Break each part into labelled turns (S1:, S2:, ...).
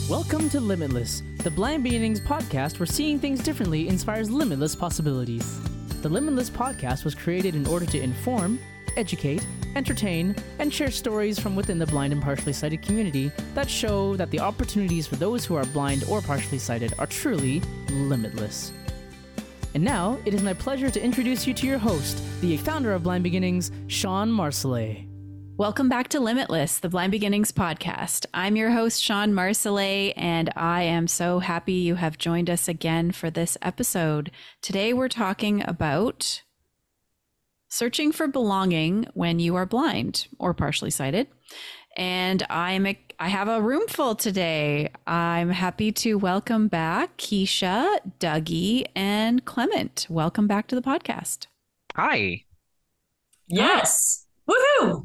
S1: Welcome to Limitless, the Blind Beginnings podcast where seeing things differently inspires limitless possibilities. The Limitless podcast was created in order to inform, educate, entertain, and share stories from within the blind and partially sighted community that show that the opportunities for those who are blind or partially sighted are truly limitless. And now, it is my pleasure to introduce you to your host, the founder of Blind Beginnings, Sean Marcellet.
S2: Welcome back to Limitless, the Blind Beginnings podcast. I'm your host, Sean Marcellet, and I am so happy you have joined us again for this episode. Today, we're talking about searching for belonging when you are blind or partially sighted. And I have a room full today. I'm happy to welcome back Keisha, Dougie, and Clement. Welcome back to the podcast.
S3: Hi.
S4: Yes. Woohoo!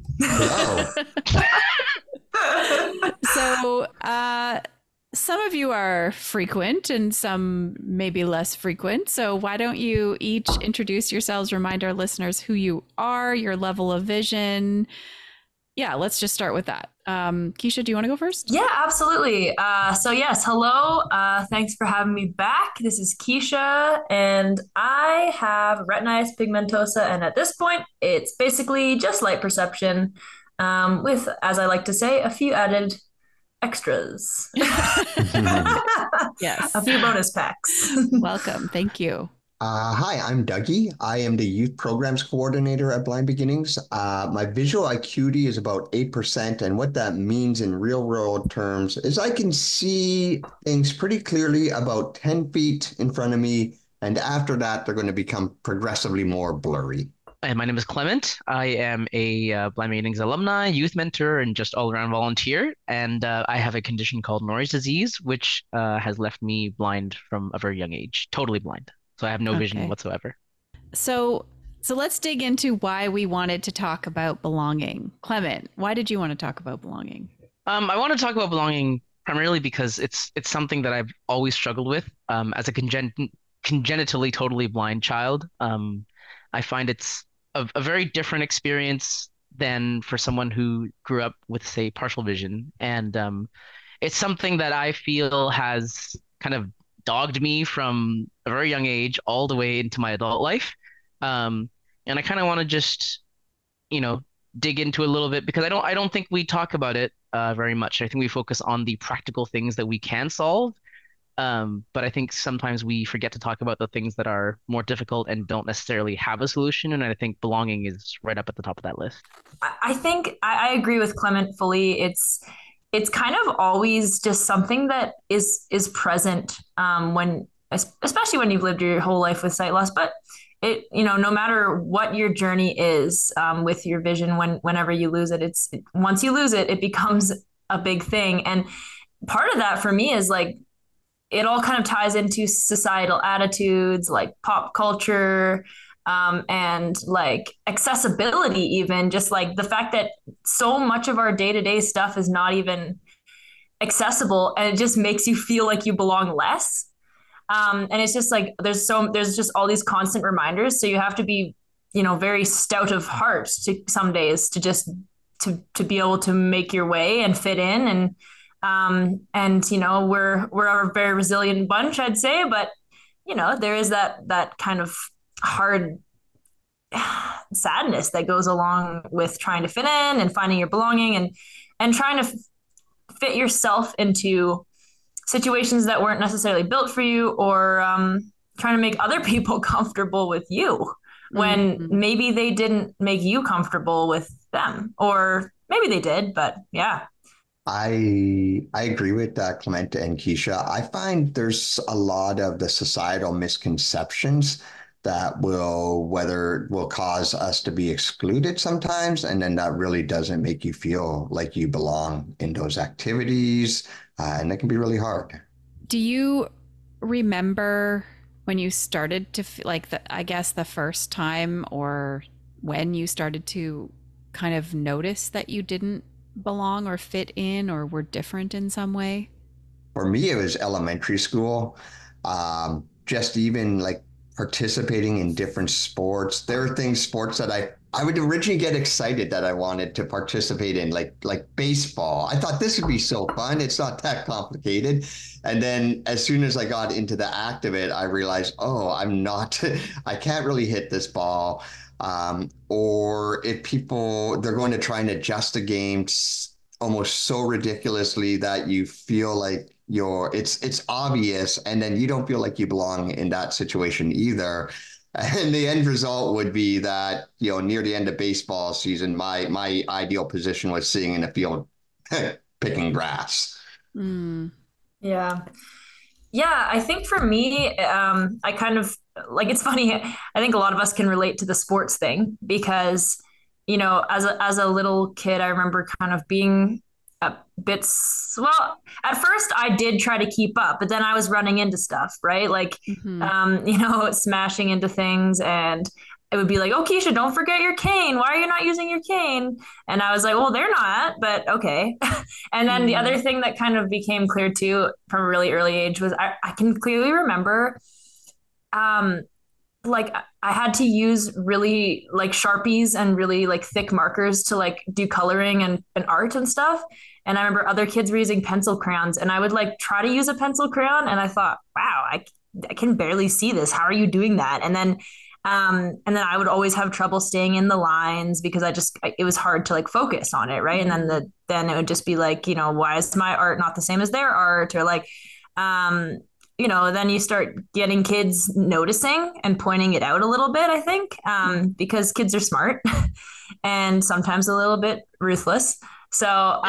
S2: So, some of you are frequent and some maybe less frequent. So why don't you each introduce yourselves, remind our listeners who you are, your level of vision. Yeah, let's just start with that. Keisha, do you want to go first?
S4: Yeah, absolutely. So yes, hello. Thanks for having me back. This is Keisha, and I have retinitis pigmentosa, and at this point, it's basically just light perception, with, as I like to say, a few added extras.
S2: Yes.
S4: A few bonus packs.
S2: Welcome. Thank you.
S5: Hi, I'm Dougie. I am the Youth Programs Coordinator at Blind Beginnings. My visual acuity is about 8%, and what that means in real-world terms is I can see things pretty clearly about 10 feet in front of me, and after that, they're going to become progressively more blurry.
S3: My name is Clement. I am a Blind Beginnings alumni, youth mentor, and just all-around volunteer. And I have a condition called Norris disease, which has left me blind from a very young age, totally blind. So I have no vision whatsoever.
S2: So let's dig into why we wanted to talk about belonging. Clement, why did you want to talk about belonging?
S3: I want to talk about belonging primarily because it's something that I've always struggled with. As a congenitally totally blind child, I find it's a very different experience than for someone who grew up with, say, partial vision. And it's something that I feel has kind of dogged me from a very young age all the way into my adult life. And I kind of want to just, dig into a little bit because I don't think we talk about it very much. I think we focus on the practical things that we can solve. But I think sometimes we forget to talk about the things that are more difficult and don't necessarily have a solution. And I think belonging is right up at the top of that list.
S4: I think I agree with Clement fully. It's kind of always just something that is present especially when you've lived your whole life with sight loss. But it, no matter what your journey is with your vision, whenever you lose it, once you lose it, it becomes a big thing. And part of that for me is like, it all kind of ties into societal attitudes, like pop culture, and like accessibility, even just like the fact that so much of our day-to-day stuff is not even accessible, and it just makes you feel like you belong less. And it's just like there's just all these constant reminders, so you have to be very stout of heart to some days to just to be able to make your way and fit in. And we're a very resilient bunch, I'd say, but there is that kind of hard sadness that goes along with trying to fit in and finding your belonging and trying to fit yourself into situations that weren't necessarily built for you, or trying to make other people comfortable with you when maybe they didn't make you comfortable with them, or maybe they did, but yeah.
S5: I agree with that, Clement and Keisha. I find there's a lot of the societal misconceptions that will cause us to be excluded sometimes, and then that really doesn't make you feel like you belong in those activities, and it can be really hard.
S2: Do you remember when you started to the first time, or when you started to kind of notice that you didn't belong or fit in or were different in some way?
S5: For me, it was elementary school. Just even like participating in different sports. There are sports that I would originally get excited that I wanted to participate in like baseball. I thought this would be so fun. It's not that complicated. And then as soon as I got into the act of it, I realized, oh, I'm not, I can't really hit this ball. Or if people, they're going to try and adjust the game almost so ridiculously that you feel like it's obvious, and then you don't feel like you belong in that situation either. And the end result would be that, near the end of baseball season, my ideal position was sitting in the field picking grass.
S2: Mm.
S4: Yeah. Yeah, I think for me, I kind of like, it's funny. I think a lot of us can relate to the sports thing because, as a little kid, I remember kind of being a bit, well, at first I did try to keep up, but then I was running into stuff, right? Like, smashing into things, and it would be like, oh, Keisha, don't forget your cane. Why are you not using your cane? And I was like, well, they're not, but okay. And then the other thing that kind of became clear too from a really early age was I can clearly remember, like I had to use really like Sharpies and really like thick markers to like do coloring and art and stuff. And I remember other kids were using pencil crayons, and I would like try to use a pencil crayon, and I thought, wow, I can barely see this. How are you doing that? And then I would always have trouble staying in the lines because it was hard to like focus on it. Right. And then it would just be like, why is my art not the same as their art? Or like, then you start getting kids noticing and pointing it out a little bit, I think, because kids are smart and sometimes a little bit ruthless. So,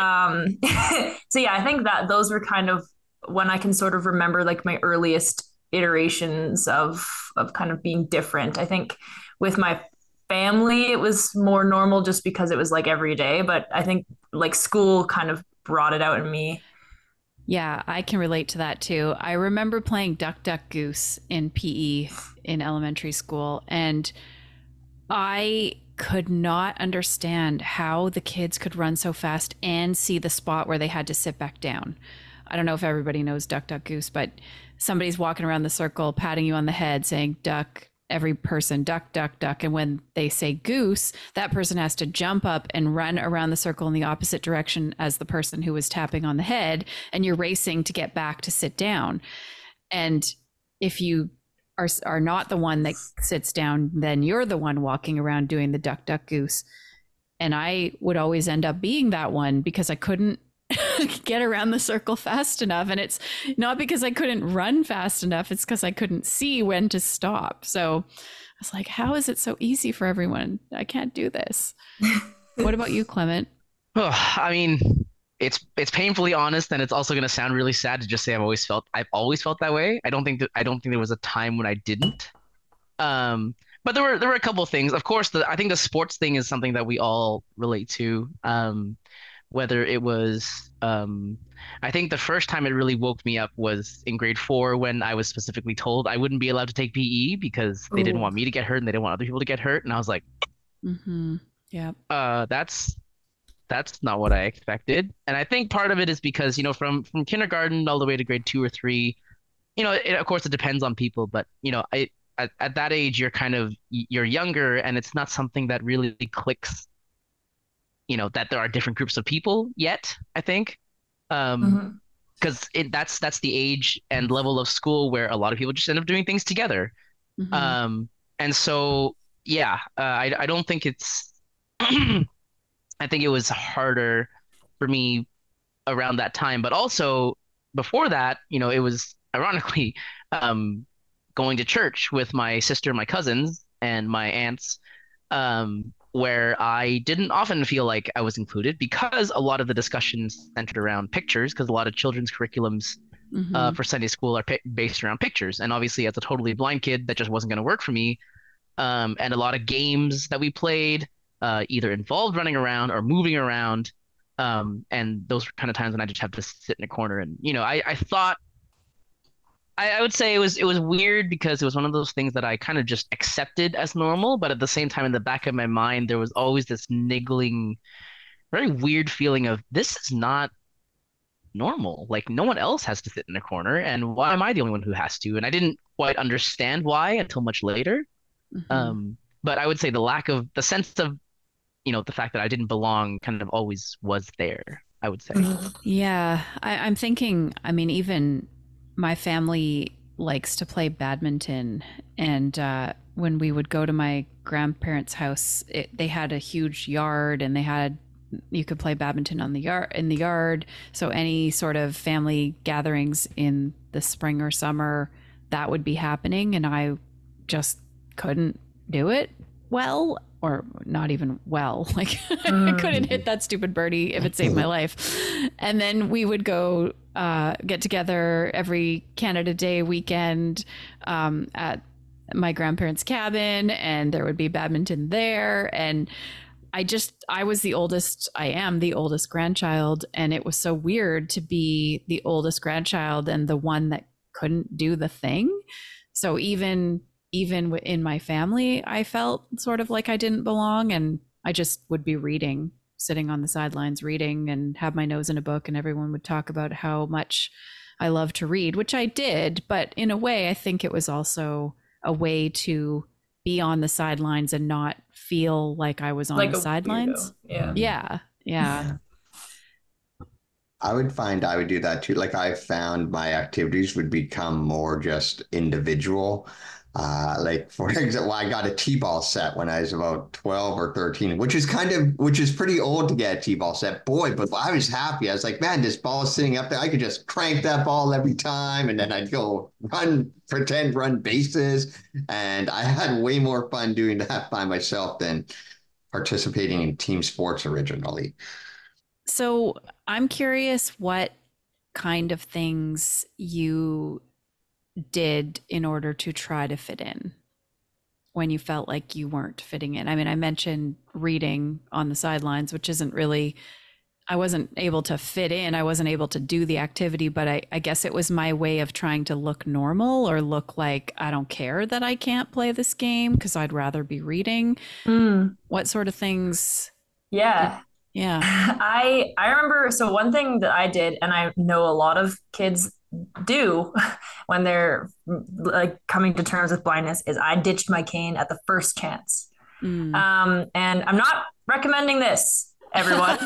S4: so yeah, I think that those were kind of when I can sort of remember like my earliest iterations of kind of being different. I think with my family, it was more normal just because it was like every day, but I think like school kind of brought it out in me.
S2: Yeah, I can relate to that too. I remember playing Duck Duck Goose in PE in elementary school, and I could not understand how the kids could run so fast and see the spot where they had to sit back down. I don't know if everybody knows Duck Duck Goose, but somebody's walking around the circle, patting you on the head, saying duck, every person, duck, duck, duck. And when they say goose, that person has to jump up and run around the circle in the opposite direction as the person who was tapping on the head. And you're racing to get back to sit down. And if you are not the one that sits down, then you're the one walking around doing the duck, duck, goose. And I would always end up being that one because I couldn't get around the circle fast enough. And it's not because I couldn't run fast enough. It's because I couldn't see when to stop. So I was like, how is it so easy for everyone? I can't do this. What about you, Clement?
S3: Oh, I mean, it's painfully honest, and it's also going to sound really sad to just say I've always felt that way. I don't think there was a time when I didn't. But there were a couple of things. Of course, I think the sports thing is something that we all relate to. Whether it was, I think the first time it really woke me up was in grade 4 when I was specifically told I wouldn't be allowed to take PE because they didn't want me to get hurt and they didn't want other people to get hurt. And I was like,
S2: yeah,
S3: that's not what I expected. And I think part of it is because, from kindergarten all the way to grade 2 or 3, of course it depends on people, but, at that age, you're younger, and it's not something that really clicks, that there are different groups of people yet, I think. Because that's the age and level of school where a lot of people just end up doing things together. And so, yeah, I don't think it's, I think it was harder for me around that time, but also before that, it was ironically, going to church with my sister, my cousins, and my aunts, where I didn't often feel like I was included because a lot of the discussions centered around pictures, because a lot of children's curriculums for Sunday school are based around pictures. And obviously, as a totally blind kid, that just wasn't going to work for me. And a lot of games that we played either involved running around or moving around. And those were kind of times when I just have to sit in a corner. And, I thought, I would say it was weird because it was one of those things that I kind of just accepted as normal, but at the same time, in the back of my mind, there was always this niggling, very weird feeling of this is not normal. Like no one else has to sit in a corner, and why am I the only one who has to? And I didn't quite understand why until much later. But I would say the sense of, the fact that I didn't belong kind of always was there, I would say.
S2: Yeah, I'm thinking, I mean, even my family likes to play badminton. And when we would go to my grandparents' house, they had a huge yard and you could play badminton in the yard. So any sort of family gatherings in the spring or summer, that would be happening. And I just couldn't do it well, or not even well. Like I couldn't hit that stupid birdie if it saved my life. And then we would go get together every Canada Day weekend at my grandparents' cabin, and there would be badminton there. And I was the oldest. I am the oldest grandchild, and it was so weird to be the oldest grandchild and the one that couldn't do the thing. So even in my family, I felt sort of like I didn't belong, and I just would be reading, sitting on the sidelines reading, and have my nose in a book, and everyone would talk about how much I love to read, which I did. But in a way, I think it was also a way to be on the sidelines and not feel like I was on the sidelines. Yeah.
S5: I would find I would do that too. Like I found my activities would become more just individual. Like for example, I got a T-ball set when I was about 12 or 13, which is pretty old to get a T-ball set. Boy, but I was happy. I was like, man, this ball is sitting up there. I could just crank that ball every time. And then I'd go pretend run bases. And I had way more fun doing that by myself than participating in team sports originally.
S2: So I'm curious what kind of things you did in order to try to fit in when you felt like you weren't fitting in. I mean, I mentioned reading on the sidelines, which isn't really, I wasn't able to fit in. I wasn't able to do the activity, but I guess it was my way of trying to look normal or look like I don't care that I can't play this game because I'd rather be reading. What sort of things?
S4: Yeah.
S2: Yeah.
S4: I remember, so one thing that I did, and I know a lot of kids do when they're like coming to terms with blindness, is I ditched my cane at the first chance. And I'm not recommending this, everyone.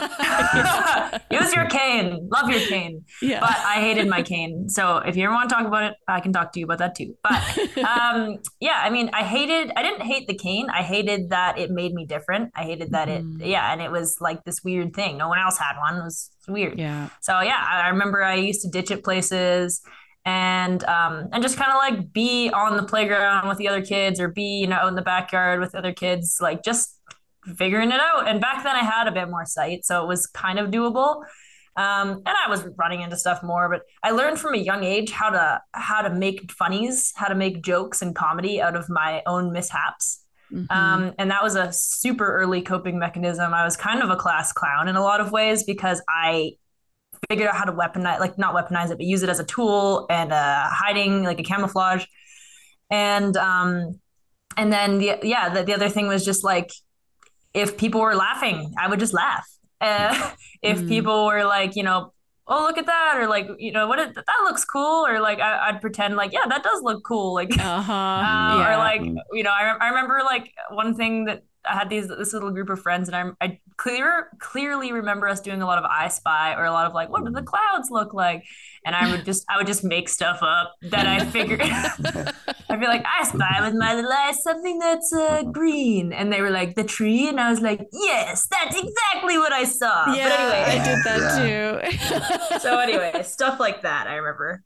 S4: Use your cane. Love your cane. Yeah. But I hated my cane. So if you ever want to talk about it, I can talk to you about that too. But yeah, I mean, I didn't hate the cane. I hated that it made me different. I hated that and it was like this weird thing. No one else had one. It was weird. Yeah. So yeah, I remember I used to ditch at places and just kind of like be on the playground with the other kids or be, out in the backyard with other kids, like just figuring it out. And back then I had a bit more sight, so it was kind of doable. And I was running into stuff more, but I learned from a young age how to make funnies, how to make jokes and comedy out of my own mishaps. And that was a super early coping mechanism. I was kind of a class clown in a lot of ways because I figured out how to not weaponize it, but use it as a tool and hiding, like a camouflage. And then the other thing was just like, if people were laughing, I would just laugh. If people were like, oh, look at that, or like, that looks cool, or like I'd pretend like, yeah, that does look cool, like, or like, I remember like one thing that I had this little group of friends, and I clearly remember us doing a lot of I Spy, or a lot of like, what do the clouds look like? And I would just make stuff up that I figured. I'd be like, I spy with my little eyes something that's green, and they were like, the tree, and I was like, yes, that's exactly what I saw.
S2: Yeah,
S4: but anyway,
S2: I did that
S4: too. So anyway, stuff like that, I remember.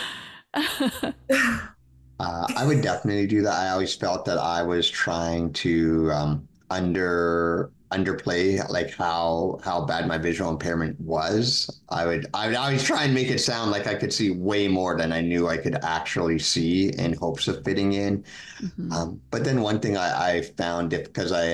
S5: I would definitely do that. I always felt that I was trying to underplay like how bad my visual impairment was. I would always try and make it sound like I could see way more than I knew I could actually see in hopes of fitting in. But then one thing I found, because I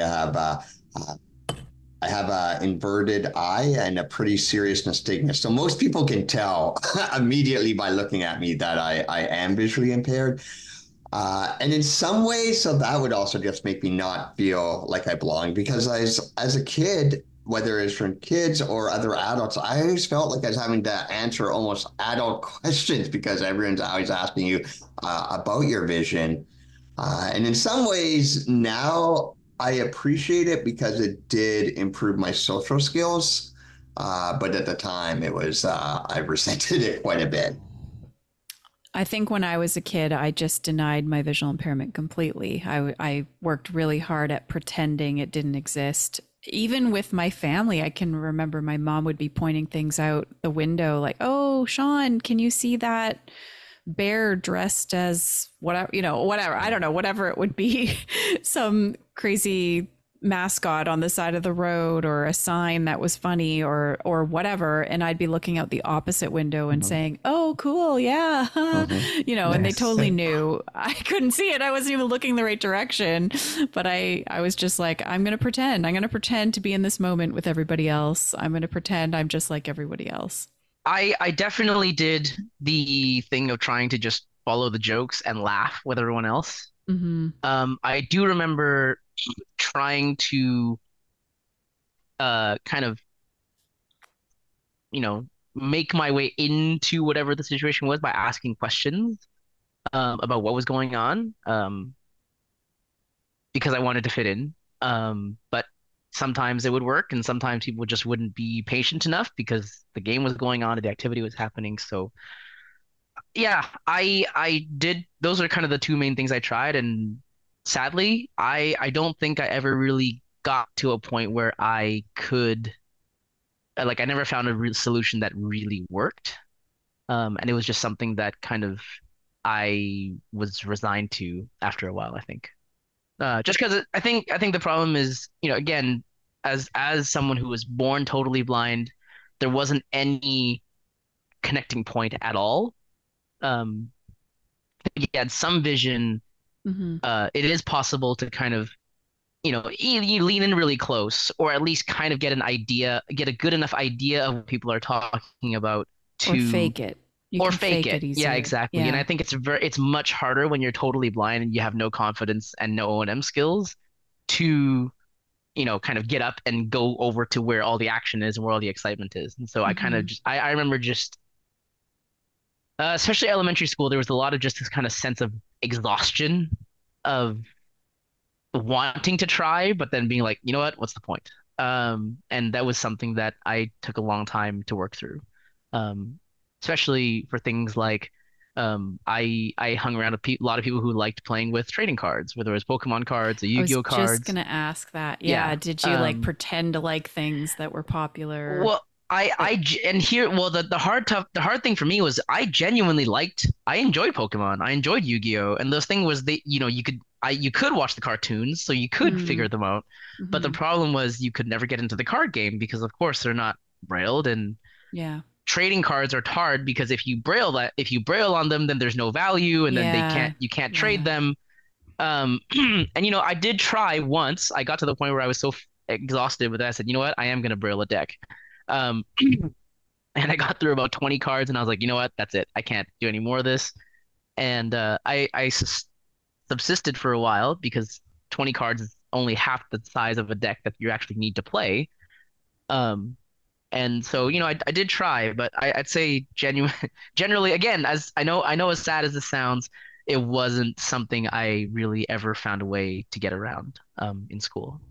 S5: have a inverted eye and a pretty serious nystagmus. So most people can tell immediately by looking at me that I am visually impaired. And in some ways, so that would also just make me not feel like I belong, because as a kid, whether it's from kids or other adults, I always felt like I was having to answer almost adult questions because everyone's always asking you about your vision. And in some ways, now I appreciate it because it did improve my social skills. But at the time, I resented it quite a bit.
S2: I think when I was a kid, I just denied my visual impairment completely. I worked really hard at pretending it didn't exist. Even with my family, I can remember my mom would be pointing things out the window, like, "Oh, Sean, can you see that bear dressed as whatever, whatever, I don't know, whatever it would be, some crazy mascot on the side of the road or a sign that was funny or whatever." And I'd be looking out the opposite window and saying, "Oh, cool. Yeah." And they totally knew I couldn't see it. I wasn't even looking the right direction, but I was just like, I'm going to pretend to be in this moment with everybody else. I'm going to pretend I'm just like everybody else.
S3: I definitely did the thing of trying to just follow the jokes and laugh with everyone else. I do remember trying to kind of, make my way into whatever the situation was by asking questions about what was going on, because I wanted to fit in. But sometimes it would work, and sometimes people just wouldn't be patient enough because the game was going on and the activity was happening. So yeah, I did. Those are kind of the two main things I tried, and sadly, I don't think I ever really got to a point where I could like I never found a real solution that really worked. And it was just something that kind of I was resigned to after a while, I think. Just because I think the problem is, again, as someone who was born totally blind, there wasn't any connecting point at all. Um, you had some vision. It is possible to kind of, you lean in really close, or at least kind of get a good enough idea of what people are talking about
S2: Or
S3: to
S2: fake it. You
S3: or
S2: can
S3: fake
S2: fake
S3: it.
S2: it
S3: Yeah,
S2: easier.
S3: exactly. And
S2: Yeah.
S3: I think it's much harder when you're totally blind and you have no confidence and no O&M skills to, kind of get up and go over to where all the action is and where all the excitement is. And so I kind of
S2: hmm
S3: just I remember just especially elementary school, there was a lot of just this kind of sense of exhaustion of wanting to try, but then being like, you know what, what's the point? And that was something that I took a long time to work through. Um, Especially for things like I hung around a lot of people who liked playing with trading cards, whether it was Pokemon cards or
S2: I was
S3: Yu-Gi-Oh
S2: just
S3: cards.
S2: gonna ask that.
S3: Yeah.
S2: Yeah. Did you like pretend to like things that were popular?
S3: Well,
S2: Like,
S3: and here, well, the hard thing for me was I enjoyed Pokemon, I enjoyed Yu-Gi-Oh, and those thing was you could watch the cartoons, so you could
S2: mm,
S3: figure them out, but the
S2: hmm
S3: problem was you could never get into the card game because of course they're not brailled, and
S2: yeah,
S3: trading cards are hard because if you braille on them, then there's no value, and then
S2: yeah,
S3: you can't trade
S2: yeah.
S3: them. And I did try once. I got to the point where I was so exhausted with that. I said, you know what, I am gonna braille a deck. Um, and I got through about 20 cards, and I was like, you know what, that's it. I can't do any more of this. And I subsisted for a while because 20 cards is only half the size of a deck that you actually need to play. Um, and so, I did try, but I'd say generally, again, as I know, as sad as this sounds, it wasn't something I really ever found a way to get around in school.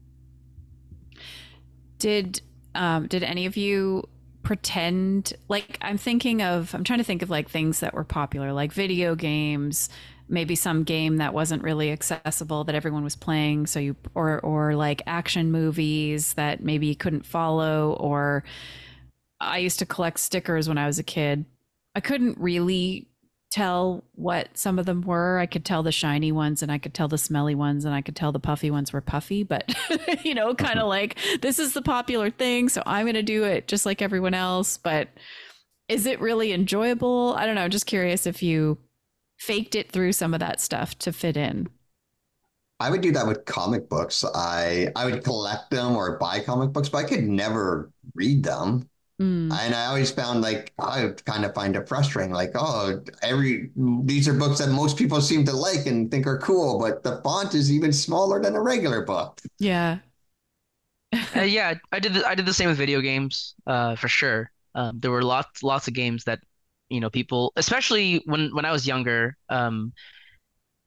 S2: Did any of you pretend, like, I'm trying to think of like things that were popular, like video games, maybe some game that wasn't really accessible that everyone was playing, so you or like action movies that maybe you couldn't follow, or I used to collect stickers when I was a kid. I couldn't really tell what some of them were. I could tell the shiny ones and I could tell the smelly ones and I could tell the puffy ones were puffy, but kind of like, this is the popular thing, so I'm going to do it just like everyone else. But is it really enjoyable? I don't know. I'm just curious if you faked it through some of that stuff to fit in.
S5: I would do that with comic books. I would collect them or buy comic books, but I could never read them.
S2: Mm,
S5: And I always found like I kind of find it frustrating. Like, oh, these are books that most people seem to like and think are cool, but the font is even smaller than a regular book.
S2: yeah.
S3: Yeah, I did the same with video games, for sure. There were lots of games that, people, especially when I was younger,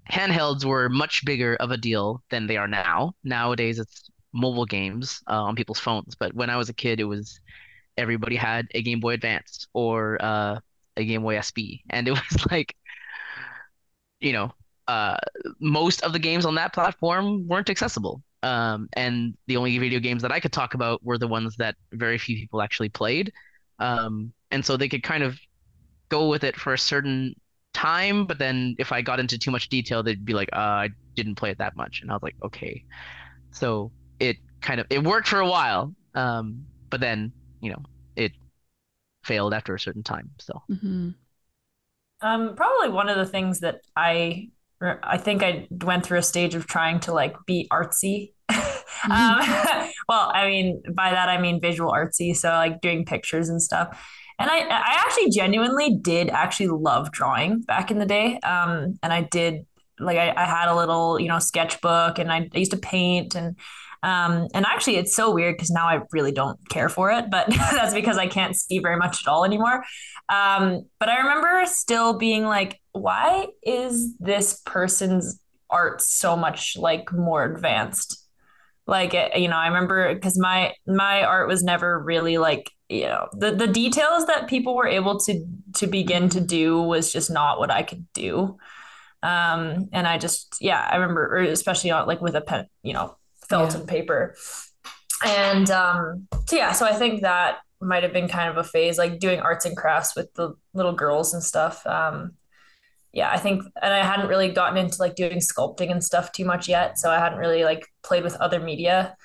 S3: handhelds were much bigger of a deal than they are now. Nowadays, it's mobile games on people's phones. But when I was a kid, it was everybody had a Game Boy Advance or a Game Boy SB, and it was like, you know, uh, most of the games on that platform weren't accessible. And the only video games that I could talk about were the ones that very few people actually played. And so they could kind of go with it for a certain time, but then if I got into too much detail, they'd be like, I didn't play it that much. And I was like, okay. So it worked for a while. But then, it failed after a certain time. So
S2: Mm-hmm.
S4: Probably one of the things that I think I went through a stage of trying to like be artsy. Well, I mean, by that I mean visual artsy, so like doing pictures and stuff. And I actually genuinely did actually love drawing back in the day. And I did like I had a little, sketchbook, and I used to paint, and actually it's so weird because now I really don't care for it, but that's because I can't see very much at all anymore. But I remember still being like, why is this person's art so much like more advanced? Like, I remember because my art was never really like, the details that people were able to begin to do was just not what I could do. And I remember, or especially on, like with a pen, felt and paper. And so I think that might have been kind of a phase, like doing arts and crafts with the little girls and stuff. I think, and I hadn't really gotten into like doing sculpting and stuff too much yet. So I hadn't really like played with other media.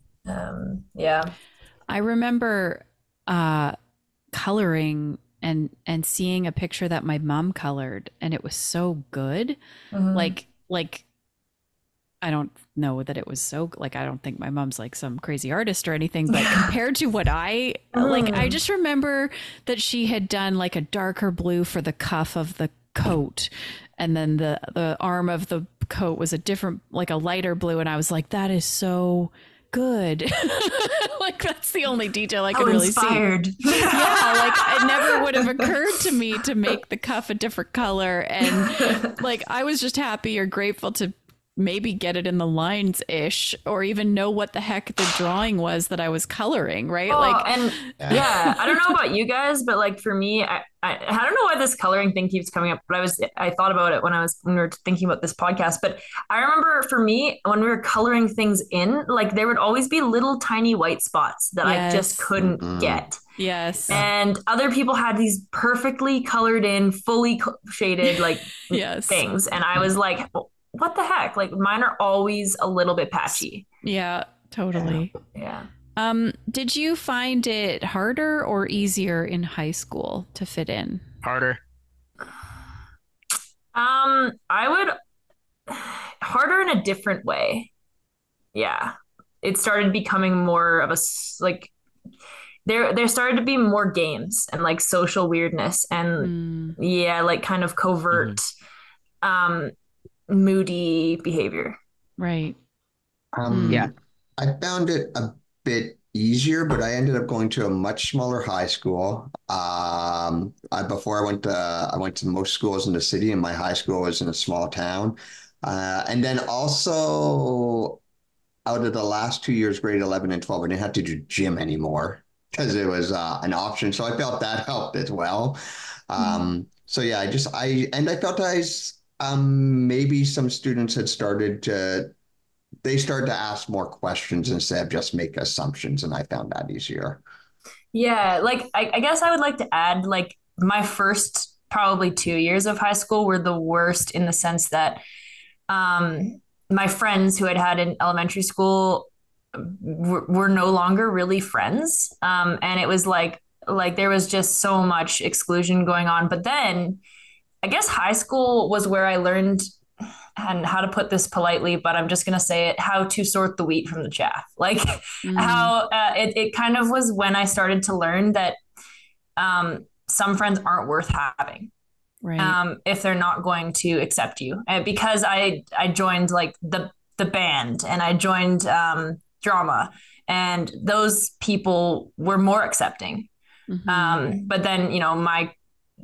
S2: I remember coloring and seeing a picture that my mom colored, and it was so good.
S4: Mm-hmm.
S2: Like I don't know that it was so like, I don't think my mom's like some crazy artist or anything, but compared to what I like, I just remember that she had done like a darker blue for the cuff of the coat, and then the arm of the coat was a different, like a lighter blue, and I was like, that is so good. Like that's the only detail I could really
S4: inspired.
S2: See. Yeah, like it never would have occurred to me to make the cuff a different color, and like I was just happy or grateful to maybe get it in the lines ish, or even know what the heck the drawing was that I was coloring, right?
S4: I don't know about you guys, but like for me, I don't know why this coloring thing keeps coming up, but I thought about it when we were thinking about this podcast. But I remember for me, when we were coloring things in, like there would always be little tiny white spots that I just couldn't get.
S2: Yes.
S4: And other people had these perfectly colored in, fully shaded like things. And I was like, what the heck? Like mine are always a little bit patchy.
S2: Yeah, totally.
S4: Yeah.
S2: Did you find it harder or easier in high school to fit in?
S3: harder.
S4: I would harder in a different way. Yeah. It started becoming more of a like there started to be more games and like social weirdness and like kind of covert moody behavior.
S2: Right.
S5: I found it a bit easier, but I ended up going to a much smaller high school. Before I went to most schools in the city, and my high school was in a small town. And then also out of the last 2 years, grade 11 and 12, I didn't have to do gym anymore because it was an option. So I felt that helped as well. So yeah, I felt maybe some students had started to ask more questions instead of just make assumptions, and I found that easier.
S4: Yeah, like I guess I would like to add, like my first probably 2 years of high school were the worst in the sense that my friends who I'd had in elementary school were no longer really friends. And it was like there was just so much exclusion going on. But then I guess high school was where I learned, and how to put this politely, but I'm just going to say it, how to sort the wheat from the chaff. Like how it kind of was when I started to learn that some friends aren't worth having.
S2: Right.
S4: If they're not going to accept you. Because I joined like the band, and I joined drama, and those people were more accepting. But then,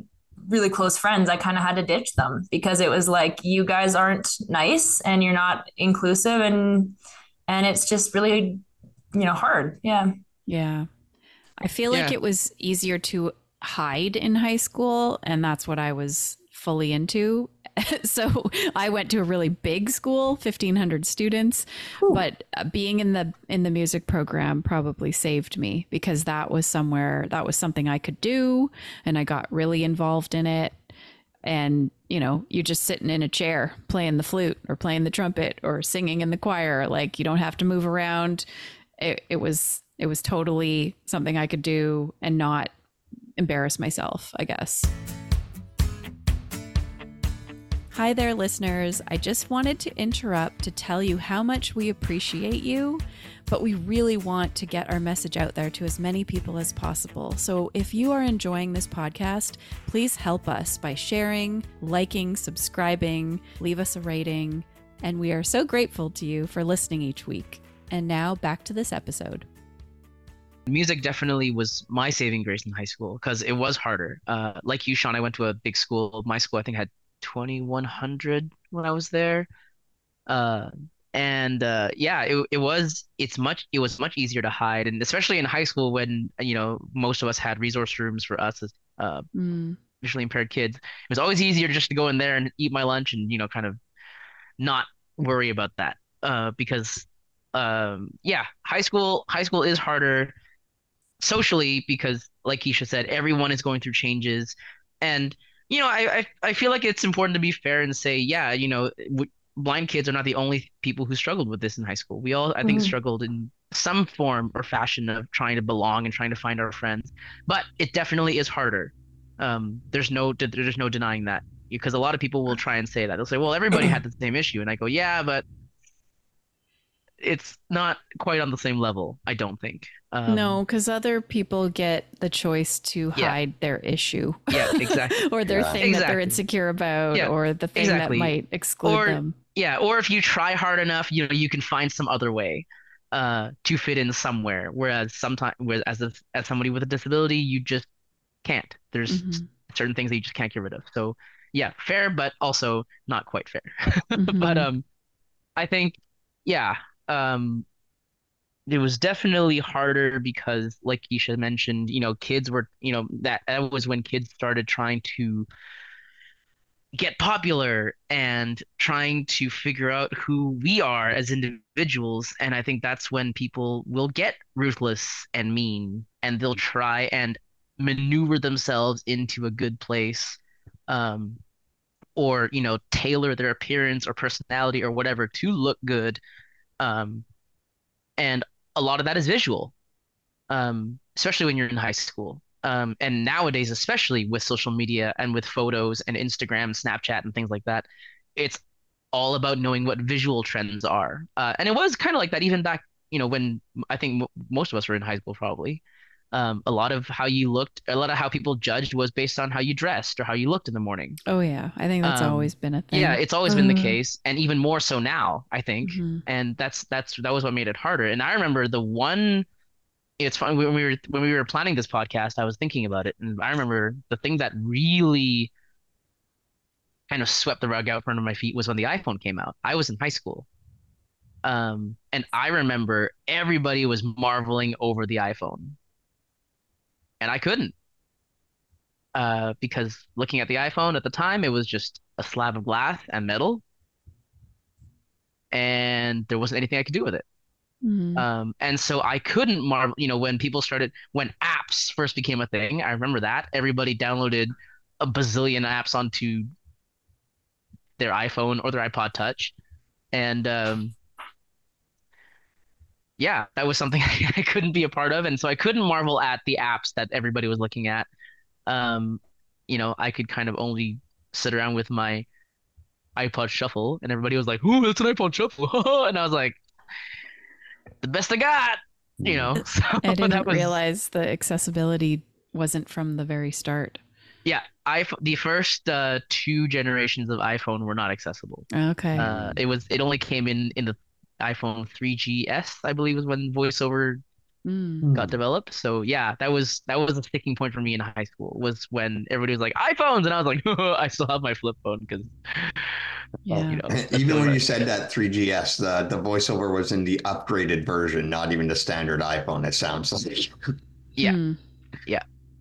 S4: really close friends, I kind of had to ditch them because it was like, you guys aren't nice and you're not inclusive, and it's just really, hard. Yeah.
S2: Yeah. I feel like
S3: Yeah.
S2: it was easier to hide in high school, and that's what I was fully into. So I went to a really big school, 1,500 students, but being in the music program probably saved me because that was something I could do, and I got really involved in it. And you're just sitting in a chair playing the flute or playing the trumpet or singing in the choir. Like, you don't have to move around. It was totally something I could do and not embarrass myself, I guess. Hi there, listeners. I just wanted to interrupt to tell you how much we appreciate you, but we really want to get our message out there to as many people as possible. So if you are enjoying this podcast, please help us by sharing, liking, subscribing, leave us a rating, and we are so grateful to you for listening each week. And now back to this episode.
S3: Music definitely was my saving grace in high school because it was harder. Like you, Sean, I went to a big school. My school, I think, had 2,100 when I was there. Yeah, it was much easier to hide, and especially in high school when most of us had resource rooms for us as visually impaired kids. It was always easier just to go in there and eat my lunch and kind of not worry about that. Because high school is harder socially because, like Keisha said, everyone is going through changes, and I feel like it's important to be fair and say, yeah, blind kids are not the only people who struggled with this in high school. We all, I think, struggled in some form or fashion of trying to belong and trying to find our friends, but it definitely is harder. There's no denying that, because a lot of people will try and say that. They'll say, well, everybody had the same issue, and I go, yeah, but it's not quite on the same level, I don't think.
S2: No, because other people get the choice to hide their issue.
S3: Yeah, exactly.
S2: Or their thing that they're insecure about, or the thing that might exclude them.
S3: Yeah, or if you try hard enough, you can find some other way to fit in somewhere. Whereas as somebody with a disability, you just can't. There's certain things that you just can't get rid of. So yeah, fair, but also not quite fair. But I think, yeah. It was definitely harder because, like Keisha mentioned, kids were, that was when kids started trying to get popular and trying to figure out who we are as individuals. And I think that's when people will get ruthless and mean, and they'll try and maneuver themselves into a good place, or, tailor their appearance or personality or whatever to look good. And a lot of that is visual, especially when you're in high school. And nowadays, especially with social media and with photos and Instagram, Snapchat, and things like that, it's all about knowing what visual trends are. And it was kind of like that even back, when I think most of us were in high school, probably. A lot of how you looked, a lot of how people judged was based on how you dressed or how you looked in the morning.
S2: Oh yeah, I think that's always been a thing.
S3: Yeah, it's always been the case, and even more so now, I think. And that was what made it harder. And I remember it's fun when we were planning this podcast, I was thinking about it, and I remember the thing that really kind of swept the rug out from under my feet was when the iPhone came out. I was in high school. And I remember everybody was marveling over the iPhone. And I couldn't, because looking at the iPhone at the time, it was just a slab of glass and metal, and there wasn't anything I could do with it. And so I couldn't marvel, when when apps first became a thing. I remember that everybody downloaded a bazillion apps onto their iPhone or their iPod Touch, and yeah, that was something I couldn't be a part of. And so I couldn't marvel at the apps that everybody was looking at. I could kind of only sit around with my iPod Shuffle, and everybody was like, "Ooh, that's an iPod Shuffle." And I was like, the best I got, So
S2: I didn't realize the accessibility wasn't from the very start.
S3: Yeah, the first 2 generations of iPhone were not accessible.
S2: Okay.
S3: It only came in the iPhone 3GS, I believe, was when VoiceOver got developed. So yeah, that was a sticking point for me in high school, was when everybody was like iPhones, and I was like, I still have my flip phone because
S2: Yeah.
S5: Even when you said that 3GS, the voiceover was in the upgraded version, not even the standard iPhone. It sounds like.
S3: Yeah. Yeah.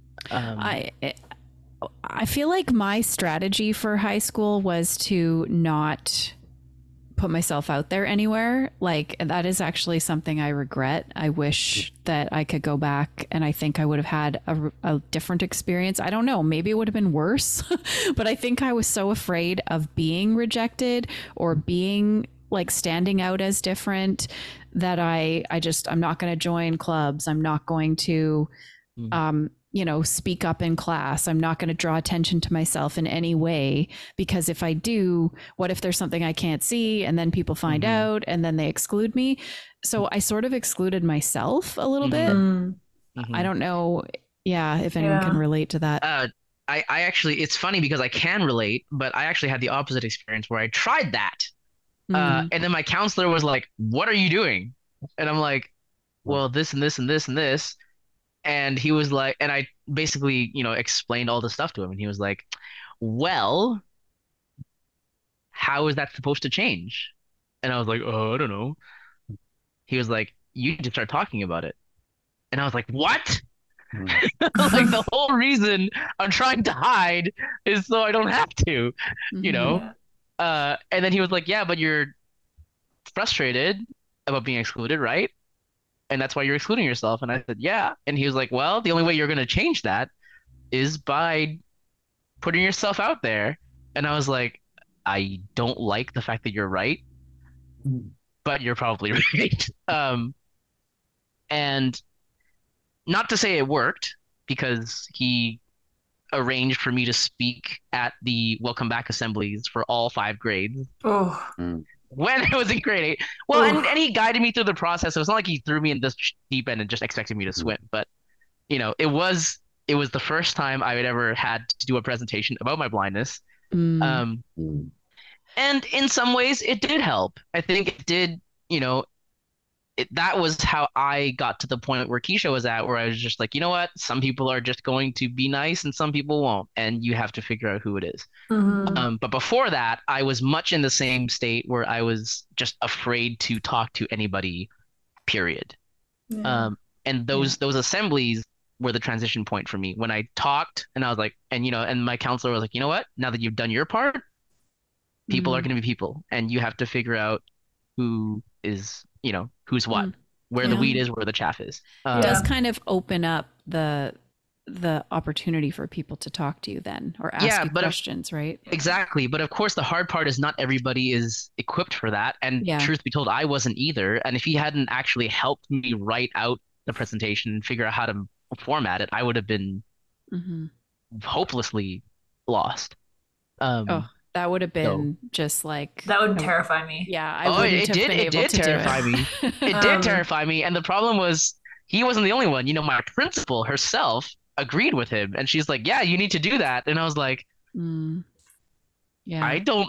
S2: I feel like my strategy for high school was to not put myself out there anywhere. Like, that is actually something I regret. I wish that I could go back, and I think I would have had a different experience. I don't know, maybe it would have been worse, but I think I was so afraid of being rejected or being like standing out as different that I'm not going to join clubs. I'm not going to, speak up in class. I'm not going to draw attention to myself in any way, because if I do, what if there's something I can't see and then people find out and then they exclude me? So I sort of excluded myself a little bit. I don't know. Yeah. If anyone can relate to that.
S3: I actually, it's funny because I can relate, but I actually had the opposite experience where I tried that. And then my counselor was like, "What are you doing?" And I'm like, "Well, this and this and this and this." And he was like, and I basically, explained all the stuff to him. And he was like, "Well, how is that supposed to change?" And I was like, "Oh, I don't know." He was like, "You need to start talking about it." And I was like, "What?" Like, the whole reason I'm trying to hide is so I don't have to, you know? And then he was like, "Yeah, but you're frustrated about being excluded, right? And that's why you're excluding yourself." And I said, "Yeah." And he was like, "Well, the only way you're going to change that is by putting yourself out there." And I was like, "I don't like the fact that you're right, but you're probably right." And not to say it worked, because he arranged for me to speak at the welcome back assemblies for all 5 grades. When I was in grade 8. Well, and he guided me through the process. So it's not like he threw me in this deep end and just expected me to swim. But, it was the first time I had ever had to do a presentation about my blindness. And in some ways it did help. I think it did, that was how I got to the point where Keisha was at, where I was just like, you know what? Some people are just going to be nice and some people won't. And you have to figure out who it is. But before that, I was much in the same state where I was just afraid to talk to anybody, period. And those assemblies were the transition point for me, when I talked and I was like, and my counselor was like, "You know what? Now that you've done your part, people are going to be people, and you have to figure out who is, who's what, where the weed is, where the chaff is."
S2: It does kind of open up the opportunity for people to talk to you then, or ask you questions, right?
S3: Exactly. But of course, the hard part is not everybody is equipped for that. And truth be told, I wasn't either. And if he hadn't actually helped me write out the presentation and figure out how to format it, I would have been hopelessly lost.
S2: That would have been just like...
S4: That would terrify me.
S2: Yeah, it did
S3: terrify me. It did terrify me. And the problem was, he wasn't the only one. My principal herself agreed with him. And she's like, "Yeah, you need to do that." And I was like, I don't...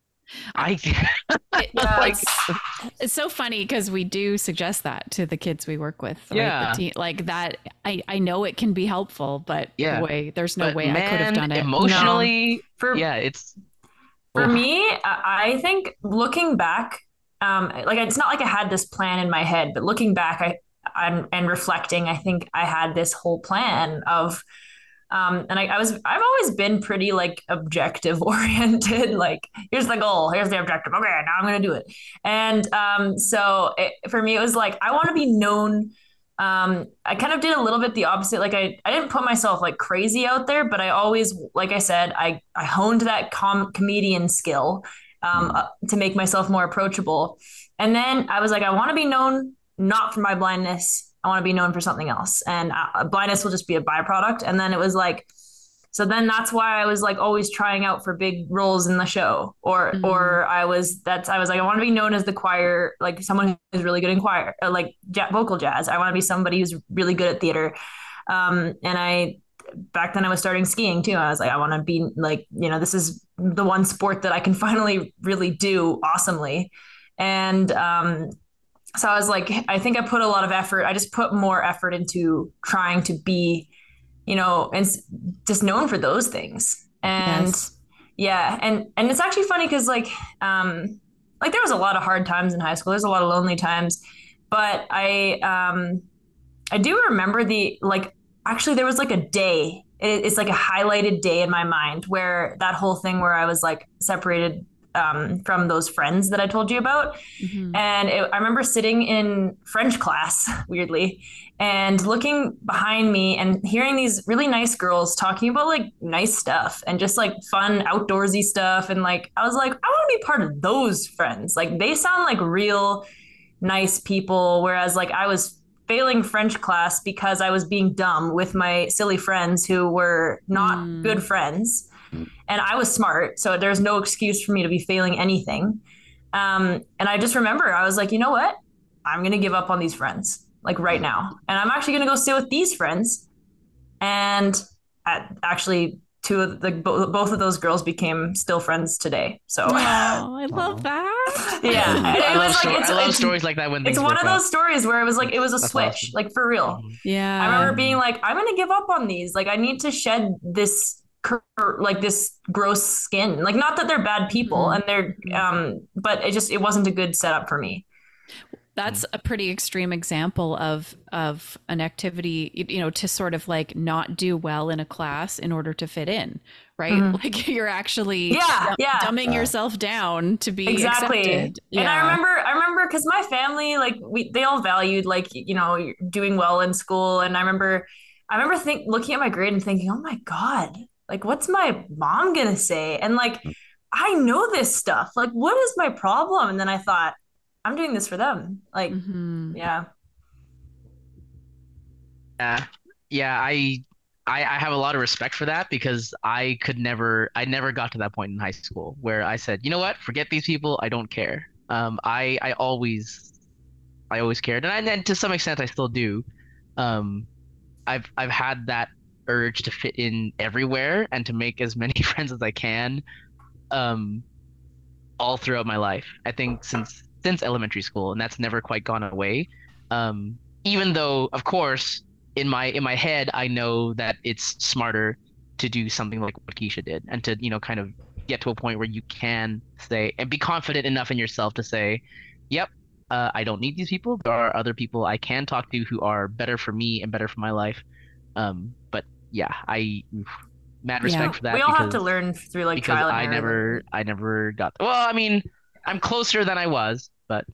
S2: It's so funny because we do suggest that to the kids we work with. Right? Like that, I know it can be helpful, but there's no way I could have done it.
S3: Emotionally,
S2: it's...
S4: For me, I think looking back, it's not like I had this plan in my head, but looking back, and reflecting, I think I had this whole plan of, and I've always been pretty like objective oriented. Like, here's the goal, here's the objective. Okay, now I'm going to do it. And for me, it was like, I want to be known. I kind of did a little bit the opposite. Like, I didn't put myself like crazy out there, but I always, like I said, I honed that comedian skill to make myself more approachable. And then I was like, I want to be known not for my blindness. I want to be known for something else. And blindness will just be a byproduct. And then it was like, so then that's why I was like always trying out for big roles in the show, or I was like, I want to be known as the choir, like someone who's really good in choir, like vocal jazz. I want to be somebody who's really good at theater. And back then I was starting skiing too. I was like, I want to be like, this is the one sport that I can finally really do awesomely. And So I was like, I think I put a lot of effort. I just put more effort into trying to be, and just known for those things. And
S2: Yes.
S4: yeah, and it's actually funny because there was a lot of hard times in high school. There's a lot of lonely times, but I do remember actually there was like a day. It's like a highlighted day in my mind where that whole thing where I was like separated from those friends that I told you about.
S2: Mm-hmm.
S4: And I remember sitting in French class, weirdly, and looking behind me and hearing these really nice girls talking about like nice stuff and just like fun outdoorsy stuff. And like, I was like, I want to be part of those friends. Like, they sound like real nice people. Whereas like I was failing French class because I was being dumb with my silly friends who were not good friends. And I was smart. So there's no excuse for me to be failing anything. And I just remember I was like, you know what? I'm going to give up on these friends like right now. And I'm actually going to go sit with these friends. And actually, both of those girls became still friends today. So
S2: Oh, I love that.
S4: yeah,
S3: I love stories like that when
S4: it's one of those stories where it was like it was a
S3: That's
S4: switch,
S3: awesome.
S4: like for real.
S2: Yeah.
S4: I remember being like, I'm gonna give up on these. Like I need to shed this this gross skin. Like not that they're bad people and they're but it wasn't a good setup for me.
S2: That's a pretty extreme example of an activity, to sort of like not do well in a class in order to fit in, right? Like you're actually dumbing yourself down to be accepted. Yeah.
S4: And I remember because my family, like they all valued like, doing well in school. And I remember looking at my grade and thinking, oh my God, like what's my mom gonna say? And like, I know this stuff. Like, what is my problem? And then I thought, I'm doing this for them. Like, yeah.
S3: Yeah, I have a lot of respect for that because I never got to that point in high school where I said, you know what, forget these people, I don't care. I always cared, and to some extent I still do. I've had that urge to fit in everywhere and to make as many friends as I can, all throughout my life. I think since elementary school, and that's never quite gone away. Even though, of course, in my head, I know that it's smarter to do something like what Keisha did, and to kind of get to a point where you can say and be confident enough in yourself to say, "Yep, I don't need these people. There are other people I can talk to who are better for me and better for my life." But yeah, mad respect for that.
S4: We all have to learn through like trial and error.
S3: I never got. Well, I mean, I'm closer than I was. But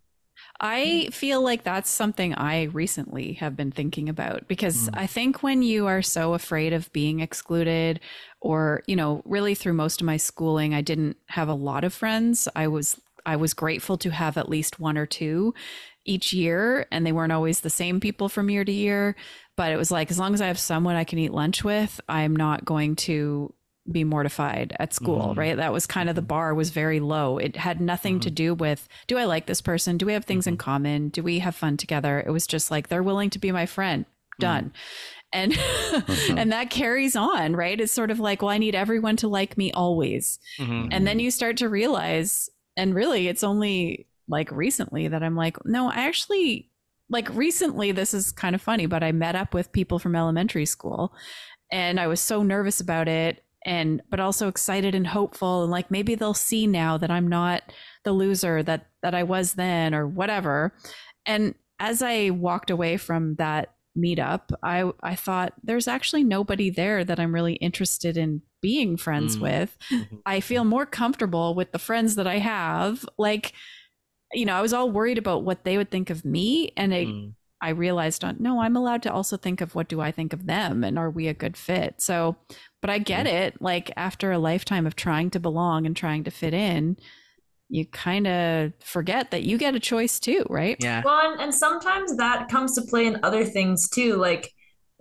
S2: I feel like that's something I recently have been thinking about because I think when you are so afraid of being excluded or, really through most of my schooling, I didn't have a lot of friends. I was grateful to have at least one or two each year, and they weren't always the same people from year to year. But it was like, as long as I have someone I can eat lunch with, I'm not going to be mortified at school, right? That was kind of the bar was very low. It had nothing to do with, do I like this person? Do we have things in common? Do we have fun together? It was just like, they're willing to be my friend. Done. And and that carries on, right? It's sort of like, well, I need everyone to like me always. And then you start to realize, and really it's only like recently that I'm like, no, I actually like recently, this is kind of funny, but I met up with people from elementary school and I was so nervous about it. But also excited and hopeful, and like maybe they'll see now that I'm not the loser that I was then or whatever. And as I walked away from that meetup, I thought there's actually nobody there that I'm really interested in being friends with. I feel more comfortable with the friends that I have. Like, I was all worried about what they would think of me, and I realized, no, I'm allowed to also think of what do I think of them, and are we a good fit? So, but I get it. Like after a lifetime of trying to belong and trying to fit in, you kind of forget that you get a choice too, right?
S3: Yeah.
S4: Well, and sometimes that comes to play in other things too. Like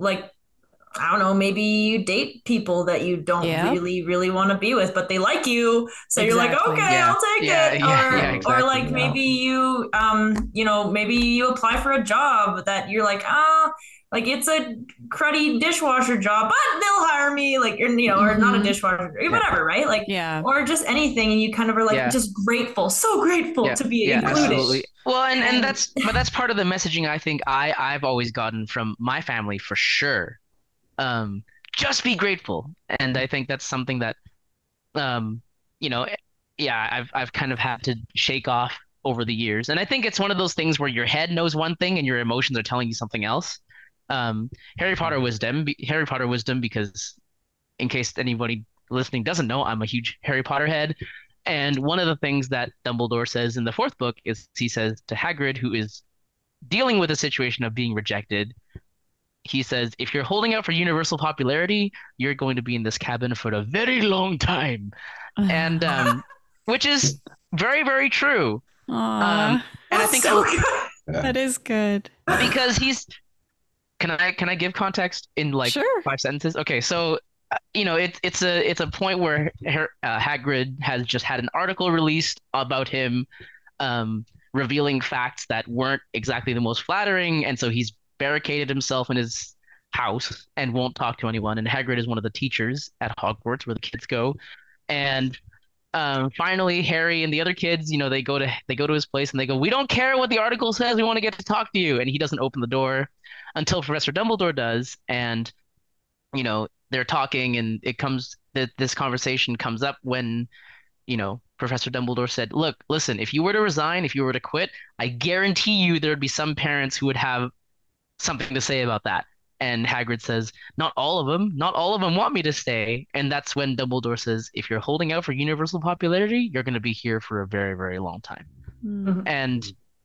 S4: I don't know, maybe you date people that you don't really, really want to be with, but they like you. So you're like, okay, I'll take it. Exactly. Or like maybe you, maybe you apply for a job that you're like, Like it's a cruddy dishwasher job, but they'll hire me, like, or, or not a dishwasher, whatever, right? Like,
S2: Yeah.
S4: or just anything. And you kind of are like just grateful, so grateful to be included.
S3: Absolutely. Well, and that's part of the messaging I think I've always gotten from my family for sure. Just be grateful. And I think that's something that, um, I've kind of had to shake off over the years. And I think it's one of those things where your head knows one thing and your emotions are telling you something else. Harry Potter wisdom, because in case anybody listening doesn't know, I'm a huge Harry Potter head. And one of the things that Dumbledore says in the fourth book is he says to Hagrid, who is dealing with a situation of being rejected, he says, if you're holding out for universal popularity, you're going to be in this cabin for a very long time. And which is very, very true. And I think
S2: that is good.
S3: Because can I give context in like 5 sentences? Okay, so it's a point where Hagrid has just had an article released about him, revealing facts that weren't exactly the most flattering, and so he's barricaded himself in his house and won't talk to anyone. And Hagrid is one of the teachers at Hogwarts where the kids go, and finally Harry and the other kids, they go to his place and they go, "We don't care what the article says. We want to get to talk to you." And he doesn't open the door until Professor Dumbledore does, and they're talking, and this conversation comes up when Professor Dumbledore said, "Look, listen, if you were to resign, if you were to quit, I guarantee you there'd be some parents who would have something to say about that." And Hagrid says, not all of them want me to stay." And that's when Dumbledore says, if you're holding out for universal popularity, you're going to be here for a very, very long time.
S2: Mm-hmm.
S3: And,